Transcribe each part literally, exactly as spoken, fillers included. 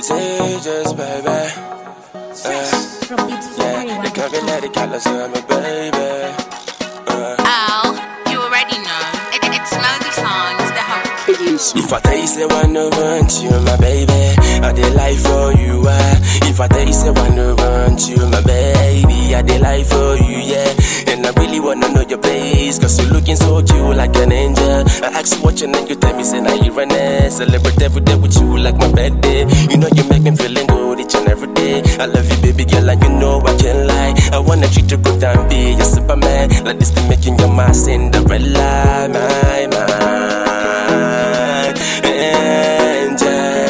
It's ages, baby. Uh, yeah, you can't be let it call us, I'm a baby. Uh. Oh, you already know. It, it's Melody Songs, the home producer. If I tell you say I no want you, my baby, I dey lie for you. Uh. If I tell you say I no want you, my baby, I dey lie for you, yeah. And I really wanna know your place, cause you're looking so cute like an angel. I ask you what your name, you tell me say now you run it. Celebrate every day with you like my birthday. You know you make me feeling good each and every day. I love you baby girl and you know I can't lie. I wanna treat you good and be your Superman. Like this to making your my Cinderella, my, my angel,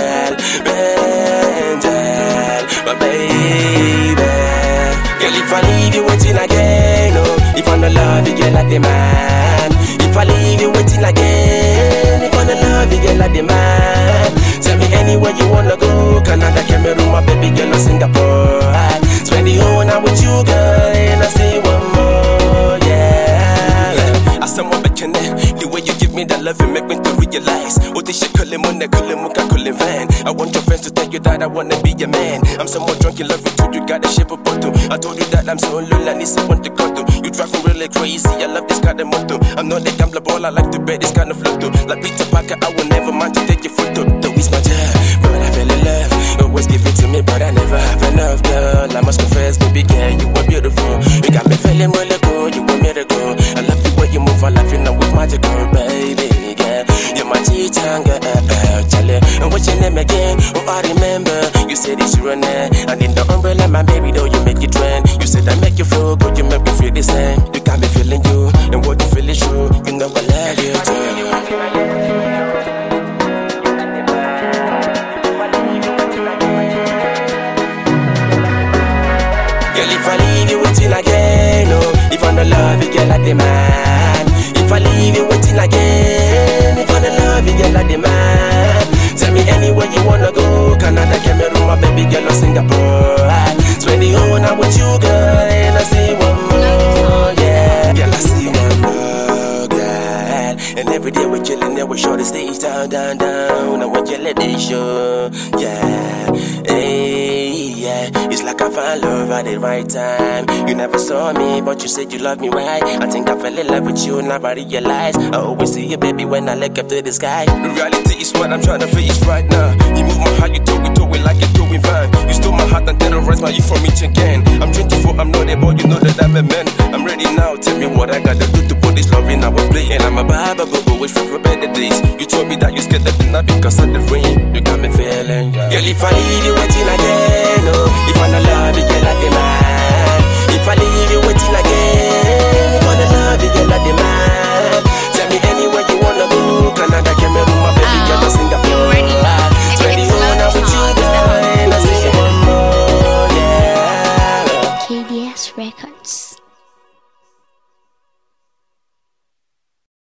angel, my baby. Girl, if I leave you waiting again, oh, if I don't love you, girl, like the man. If I leave you waiting again, if I don't love you, girl, like the man. Tell me anywhere you wanna go, Canada, Cameroon, my baby girl, or Singapore. I spend the whole night with you, girl, and I say one more, yeah. I said more back in there, the way you give me that love, you make me to realize. Oh, this shit, call him on the call him, I call him van. I want your friends to tell you that I wanna be your man. I'm somewhat drunk in love with you, you got a shape of bottle. I told you that I'm so lonely, I need someone to go to. You drive me really crazy, I love this kind of motto. I'm not a gambler ball, I like to bet this kind of lotto. Like Peter Parker, I will never mind to take your photo. Though it's my job, but I fell in love. Always give it to me, but I never have enough, girl. I must confess, baby girl, you are beautiful. You got me feeling really good, you a miracle. I love the way you move, I love you now with magical, baby girl. You're my G-Town girl, Charlie. And what's your name again? Oh, I remember. You said it's your name. And in the umbrella, my baby, though, you make it trend. You said I make you feel good, you make me feel the same. You got me feeling you, and what you feel is true. You know I love you too. If I leave you waiting again, oh, if I don't love you, girl, like the man. If I leave you waiting again, if I don't love you, girl, like the man. Tell me anywhere you wanna go, Canada, Cameroon, my baby girl, or Singapore. I spend the whole night with you, girl, and I see one more, yeah. Girl, I see one more, girl. And every day we're chilling there, we're sure to stay down, down, down. I want you let it show, yeah. Hey, yeah. It's like I found love at the right time. You never saw me, but you said you love me right. I think I fell in love with you, and I realized I always see you, baby, when I look up to the sky. The reality is what I'm trying to face right now. You move my heart, you talk it, talk it like you're doing fine. You stole my heart and terrorized my youth from each again. I'm twenty-four, I'm not a boy, you know that I'm a man. I'm ready now, tell me what I gotta do to put this love in our play. And I'm a Bible, but always for better days. You told me that you scared of the night because of the rain. You got me feeling, yeah. Girl, if I leave you waiting again, oh, if I don't love you, girl, like the man. If I leave you waiting again,